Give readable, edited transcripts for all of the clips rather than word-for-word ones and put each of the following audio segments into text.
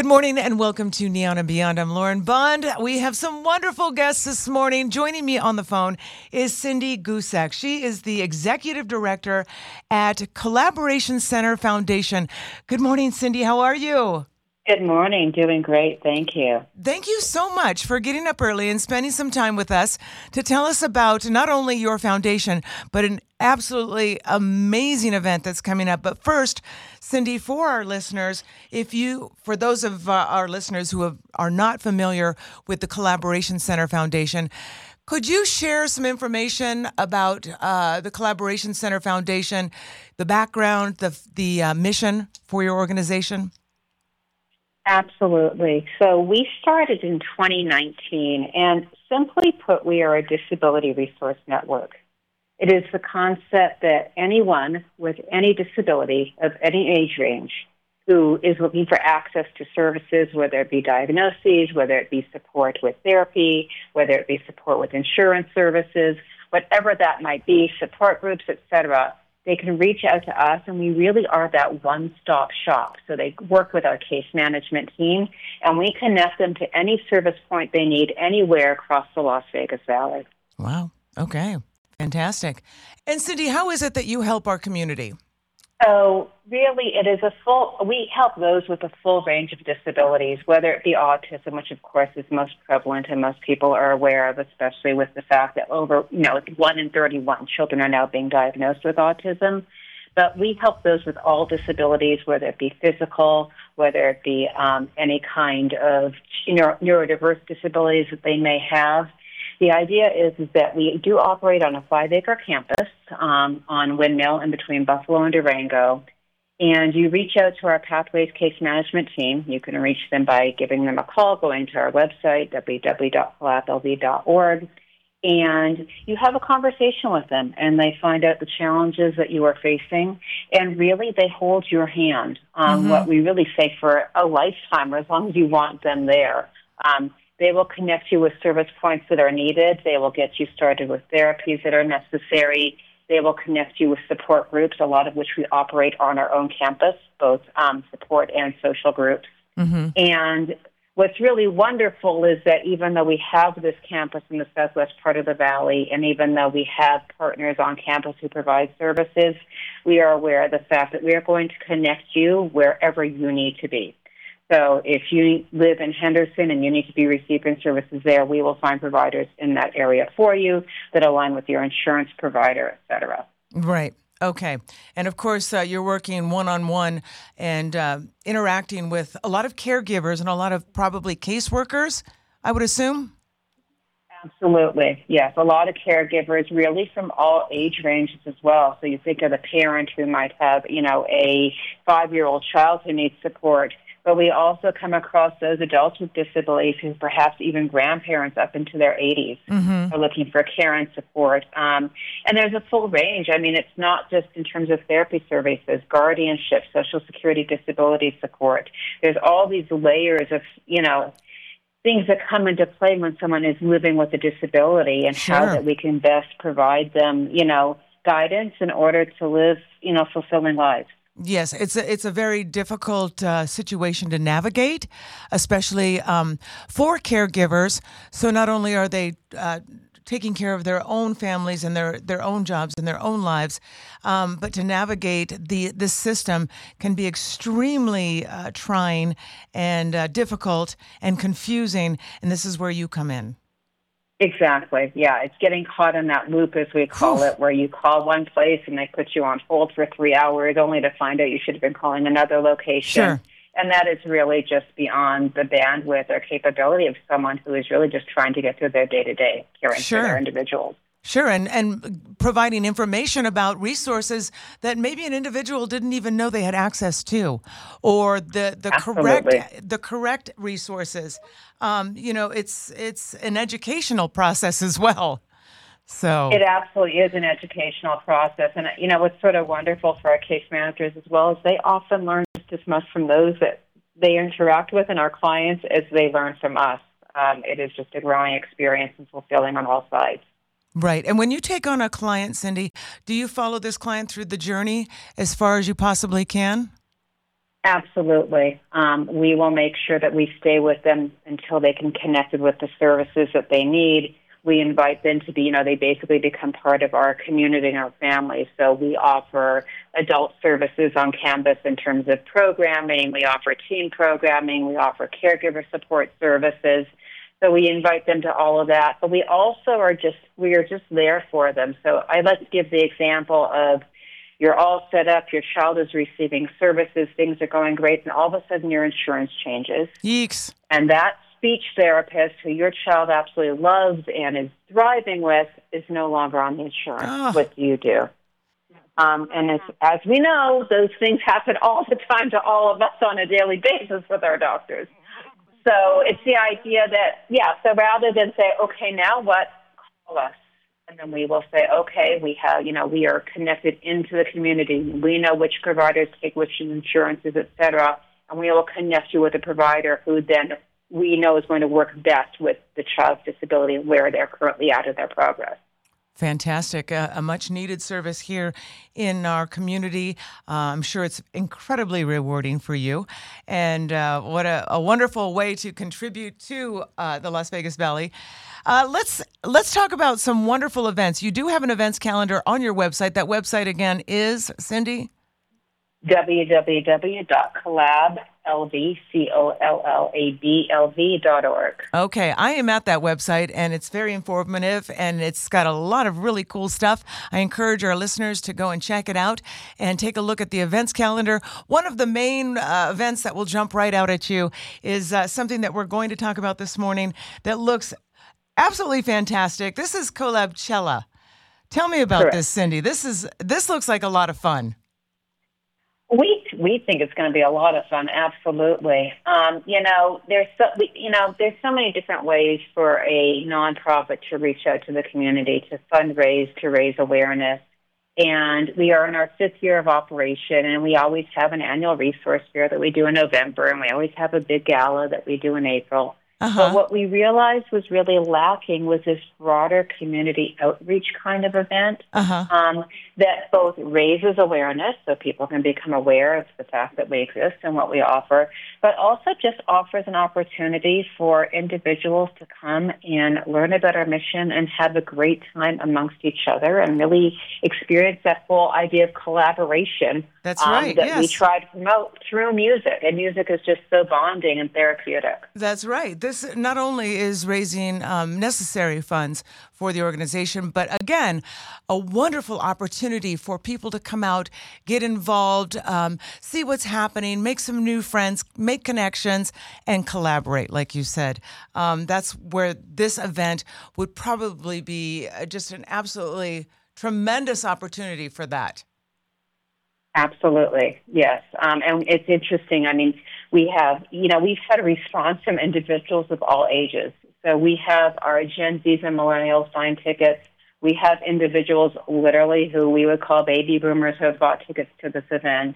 Good morning and welcome to Neon and Beyond. I'm Lauren Bond. We have some wonderful guests this morning. Joining me on the phone is Cindy Gusak. She is the Executive Director at Collaboration Center Foundation. Good morning, Cindy. How are you? Good morning. Doing great. Thank you. Thank you so much for getting up early and spending some time with us to tell us about not only your foundation, but an absolutely amazing event that's coming up. But first, Cindy, for our listeners, for those of our listeners who are not familiar with the Collaboration Center Foundation, could you share some information about the Collaboration Center Foundation, the background, the mission for your organization? Absolutely. So we started in 2019, and simply put, we are a disability resource network. It is the concept that anyone with any disability of any age range who is looking for access to services, whether it be diagnoses, whether it be support with therapy, whether it be support with insurance services, whatever that might be, support groups, etc., they can reach out to us, and we really are that one-stop shop. So they work with our case management team, and we connect them to any service point they need anywhere across the Las Vegas Valley. Wow. Okay. Fantastic. And Cindy, how is it that you help our community? So really, we help those with a full range of disabilities, whether it be autism, which of course is most prevalent and most people are aware of, especially with the fact that 1 in 31 children are now being diagnosed with autism. But we help those with all disabilities, whether it be physical, whether it be any kind of neurodiverse disabilities that they may have. The idea is that we do operate on a 5-acre campus on Windmill in between Buffalo and Durango. And you reach out to our Pathways case management team. You can reach them by giving them a call, going to our website, www.collapslv.org. And you have a conversation with them, and they find out the challenges that you are facing. And really, they hold your hand on what we really say for a lifetime, or as long as you want them there. They will connect you with service points that are needed. They will get you started with therapies that are necessary. They will connect you with support groups, a lot of which we operate on our own campus, both support and social groups. Mm-hmm. And what's really wonderful is that even though we have this campus in the southwest part of the valley, and even though we have partners on campus who provide services, we are aware of the fact that we are going to connect you wherever you need to be. So if you live in Henderson and you need to be receiving services there, we will find providers in that area for you that align with your insurance provider, et cetera. Right. Okay. And of course, you're working one-on-one and interacting with a lot of caregivers and a lot of probably caseworkers, I would assume? Absolutely. Yes. A lot of caregivers really from all age ranges as well. So you think of the parent who might have, a 5-year-old child who needs support. But we also come across those adults with disabilities who perhaps even grandparents up into their 80s are looking for care and support. And there's a full range. I mean, it's not just in terms of therapy services, guardianship, Social Security disability support. There's all these layers of, things that come into play when someone is living with a disability and how that we can best provide them, guidance in order to live, fulfilling lives. Yes, it's a very difficult situation to navigate, especially for caregivers. So not only are they taking care of their own families and their own jobs and their own lives, but to navigate this system can be extremely trying and difficult and confusing. And this is where you come in. Exactly. Yeah, it's getting caught in that loop, as we call it, where you call one place and they put you on hold for 3 hours only to find out you should have been calling another location. Sure. And that is really just beyond the bandwidth or capability of someone who is really just trying to get through their day-to-day caring for their individuals. Sure, and providing information about resources that maybe an individual didn't even know they had access to, or the correct resources. It's an educational process as well. So it absolutely is an educational process, and what's sort of wonderful for our case managers as well is they often learn just as much from those that they interact with and our clients as they learn from us. It is just a growing experience and fulfilling on all sides. Right. And when you take on a client, Cindy, do you follow this client through the journey as far as you possibly can? Absolutely. We will make sure that we stay with them until they can connect with the services that they need. We invite them to be, they basically become part of our community and our family. So we offer adult services on campus in terms of programming. We offer teen programming. We offer caregiver support services. So we invite them to all of that. But we also we are just there for them. So I like to give the example of you're all set up, your child is receiving services, things are going great, and all of a sudden your insurance changes. Yeeks. And that speech therapist who your child absolutely loves and is thriving with is no longer on the insurance. Oh. What do you do? And as we know, those things happen all the time to all of us on a daily basis with our doctors. So it's the idea that, so rather than say, okay, now what? Call us. And then we will say, okay, we are connected into the community. We know which providers take which insurances, et cetera. And we will connect you with a provider who then we know is going to work best with the child's disability and where they're currently at in their progress. Fantastic. A much-needed service here in our community. I'm sure it's incredibly rewarding for you. And what a wonderful way to contribute to the Las Vegas Valley. Let's talk about some wonderful events. You do have an events calendar on your website. That website, again, is, Cindy? www.collab.org. Okay, I am at that website, and it's very informative, and it's got a lot of really cool stuff. I encourage our listeners to go and check it out and take a look at the events calendar. One of the main events that will jump right out at you is something that we're going to talk about this morning that looks absolutely fantastic. This is Collabchella. Tell me about Correct. this, Cindy. This looks like a lot of fun. We think it's going to be a lot of fun. Absolutely. There's so many different ways for a nonprofit to reach out to the community, to fundraise, to raise awareness. And we are in our 5th year of operation, and we always have an annual resource fair that we do in November, and we always have a big gala that we do in April. But what we realized was really lacking was this broader community outreach kind of event that both raises awareness so people can become aware of the fact that we exist and what we offer, but also just offers an opportunity for individuals to come and learn about our mission and have a great time amongst each other and really experience that whole idea of collaboration. That's right, that we try to promote through music. And music is just so bonding and therapeutic. That's right. This not only is raising necessary funds for the organization, but again, a wonderful opportunity for people to come out, get involved, see what's happening, make some new friends, make connections, and collaborate, like you said. That's where this event would probably be just an absolutely tremendous opportunity for that. Absolutely, yes. And it's interesting. I mean, we've had a response from individuals of all ages. So we have our Gen Zs and Millennials buying tickets. We have individuals literally who we would call baby boomers who have bought tickets to this event.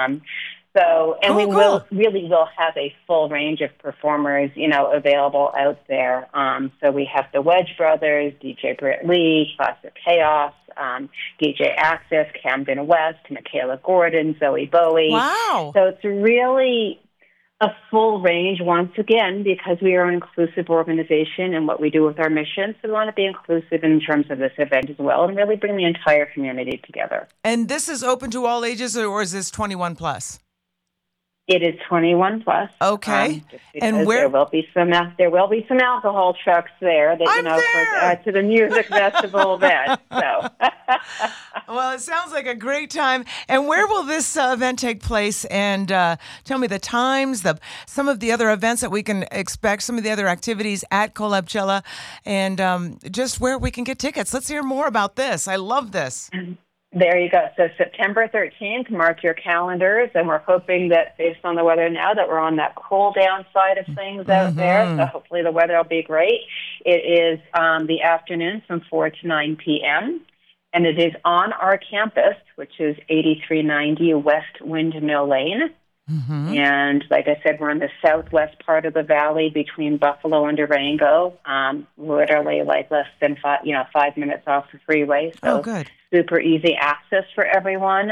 We will have a full range of performers, available out there. So we have the Wedge Brothers, DJ Britt Lee, Classic Chaos, DJ Access, Camden West, Michaela Gordon, Zoe Bowie. Wow. So it's really a full range, once again, because we are an inclusive organization and what we do with our mission. So we want to be inclusive in terms of this event as well and really bring the entire community together. And this is open to all ages, or is this 21 plus? It is 21 plus. Okay. And there will be some alcohol trucks there that I'm there! Of course, add to the music festival event. So. Well, it sounds like a great time. And where will this event take place? And tell me the times, some of the other events that we can expect, some of the other activities at Collabchella, and just where we can get tickets. Let's hear more about this. I love this. There you go. So September 13th, mark your calendars, and we're hoping that based on the weather now that we're on that cool down side of things out there, so hopefully the weather will be great. It is the afternoon from 4 to 9 p.m., and it is on our campus, which is 8390 West Windmill Lane. And like I said, we're in the southwest part of the valley between Buffalo and Durango, literally like less than 5 minutes off the freeway. So good. Super easy access for everyone.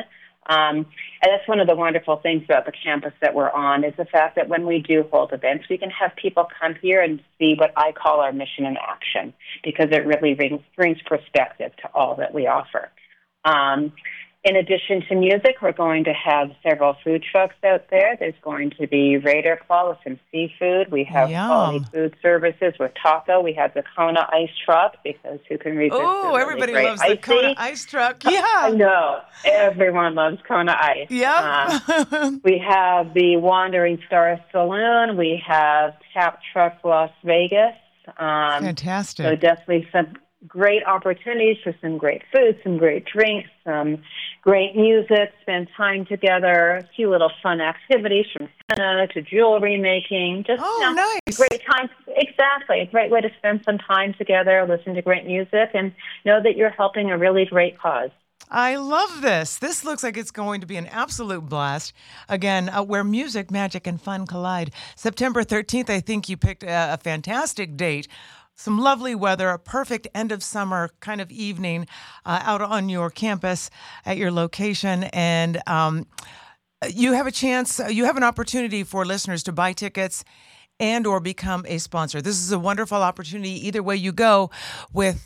And that's one of the wonderful things about the campus that we're on is the fact that when we do hold events, we can have people come here and see what I call our mission in action, because it really brings perspective to all that we offer. In addition to music, we're going to have several food trucks out there. There's going to be Raider Claw with some seafood. We have quality food services with taco. We have the Kona Ice Truck, because who can resist Oh, everybody loves the Kona Ice Truck. Yeah. I know. Everyone loves Kona Ice. Yep. We have the Wandering Star Saloon. We have Tap Truck Las Vegas. Fantastic. So definitely some great opportunities for some great food, some great drinks, some great music, spend time together, a few little fun activities from henna to jewelry making. Just nice. Great time. Exactly. A great way to spend some time together, listen to great music, and know that you're helping a really great cause. I love this. This looks like it's going to be an absolute blast. Again, where music, magic, and fun collide. September 13th, I think you picked a fantastic date. Some lovely weather, a perfect end of summer kind of evening out on your campus at your location. And you have a chance, you have an opportunity for listeners to buy tickets and or become a sponsor. This is a wonderful opportunity either way you go with,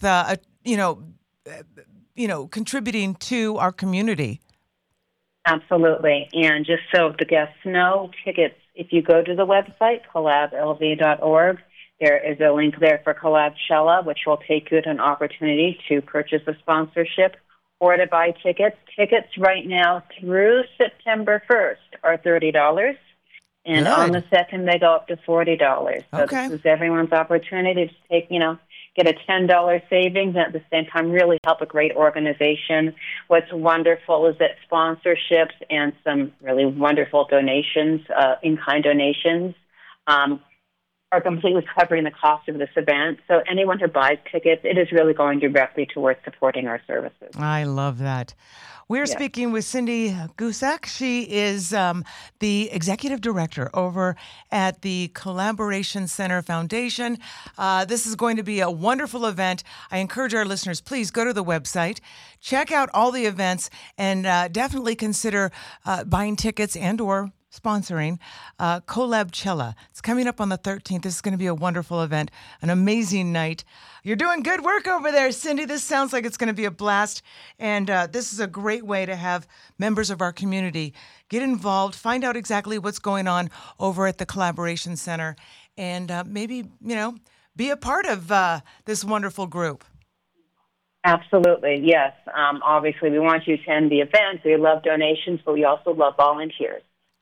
contributing to our community. Absolutely. And just so the guests know, tickets, if you go to the website, collablv.org, there is a link there for Collabcella, which will take you to an opportunity to purchase a sponsorship or to buy tickets. Tickets right now through September 1st are $30, and on the 2nd they go up to $40. So this is everyone's opportunity to take, get a $10 savings and at the same time really help a great organization. What's wonderful is that sponsorships and some really wonderful donations, in-kind donations, are completely covering the cost of this event. So anyone who buys tickets, it is really going directly towards supporting our services. I love that. We're speaking with Cindy Gusak. She is the executive director over at the Collaboration Center Foundation. This is going to be a wonderful event. I encourage our listeners, please go to the website, check out all the events, and definitely consider buying tickets and or sponsoring Collabcella. It's coming up on the 13th. This is going to be a wonderful event, an amazing night. You're doing good work over there, Cindy. This sounds like it's going to be a blast, and this is a great way to have members of our community get involved, find out exactly what's going on over at the Collaboration Center, and maybe, be a part of this wonderful group. Absolutely, yes. Obviously, we want you to attend the event. We love donations, but we also love volunteers.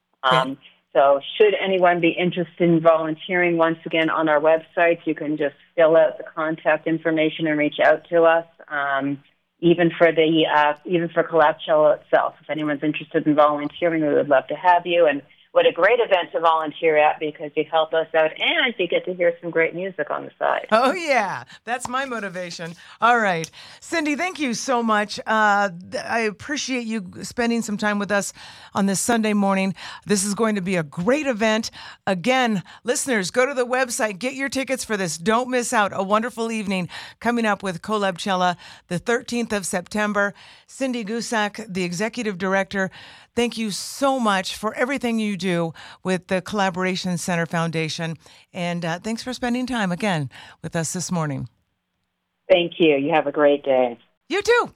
So should anyone be interested in volunteering, once again, on our website, you can just fill out the contact information and reach out to us. Even for Collabcella itself, if anyone's interested in volunteering, we would love to have you. And what a great event to volunteer at, because you help us out and you get to hear some great music on the side. Oh, yeah. That's my motivation. All right. Cindy, thank you so much. I appreciate you spending some time with us on this Sunday morning. This is going to be a great event. Again, listeners, go to the website, get your tickets for this. Don't miss out. A wonderful evening coming up with Collabcella the 13th of September. Cindy Gusak, the executive director, thank you so much for everything you do with the Collaboration Center Foundation. And thanks for spending time again with us this morning. Thank you. You have a great day. You too.